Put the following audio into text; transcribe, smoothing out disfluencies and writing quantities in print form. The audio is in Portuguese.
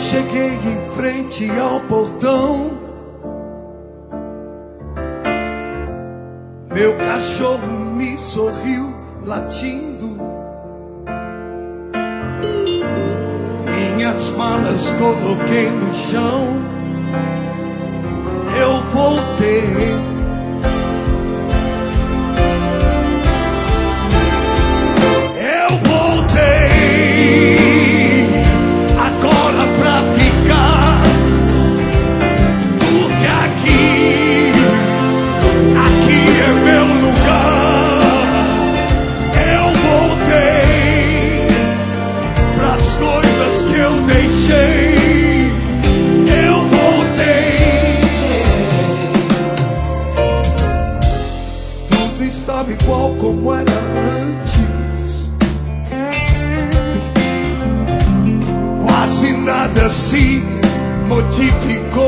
cheguei em frente ao portão, meu cachorro me sorriu latindo. Minhas malas coloquei no chão. Eu voltei. Agora pra ficar, porque aqui é meu lugar. Eu voltei pras coisas que eu deixei. Eu voltei. Tudo estava igual como era antes. Quase nada se modificou.